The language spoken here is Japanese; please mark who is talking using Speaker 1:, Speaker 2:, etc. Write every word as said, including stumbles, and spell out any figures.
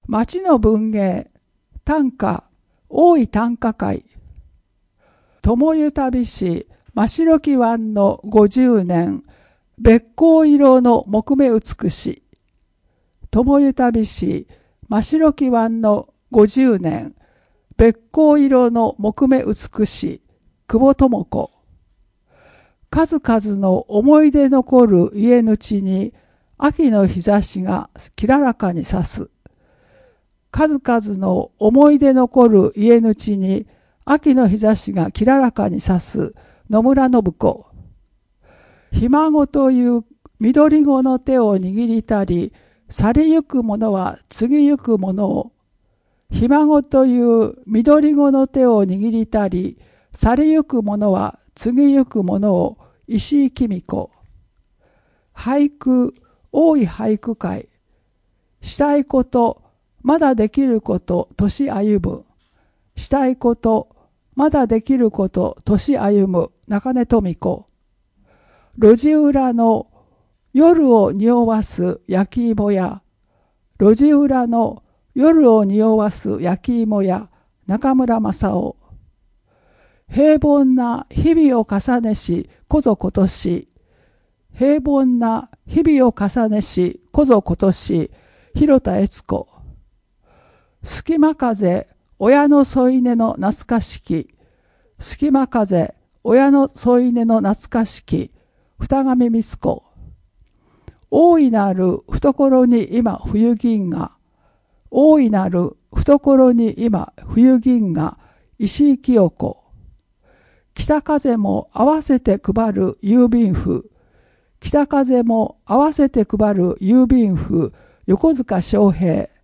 Speaker 1: 町の文芸、短歌、大井短歌会。友湯旅市、真白き湾のごじゅうねん、べっこう色の木目美し。友湯旅市、真白き湾のごじゅうねん、べっこう色の木目美し、久保智子。数々の思い出残る家主に、秋の日差しがきららかに差す。数々の思い出残る家主に、秋の日差しがきららかに差す野村信子。ひ孫という緑子の手を握りたり、去りゆく者は次ゆく者を。ひ孫という緑子の手を握りたり、去りゆく者は次ゆく者を。石井公子。俳句、大井俳句会。したいこと、まだできること、年歩む。したいこと、まだできること、年歩む。中根富子。路地裏の夜を匂わす焼き芋屋。路地裏の夜を匂わす焼き芋屋。中村正夫。平凡な日々を重ねし、こぞ今年。平凡な日々を重ねし、こぞ今年。広田悦子。隙間風、親の添い寝の懐かしき。隙間風、親の添い寝の懐かしき。二上光子。大いなる懐に今冬銀河。大いなる懐に今冬銀河。石井清子。北風も合わせて配る郵便符。北風も合わせて配る郵便符。横塚昌平。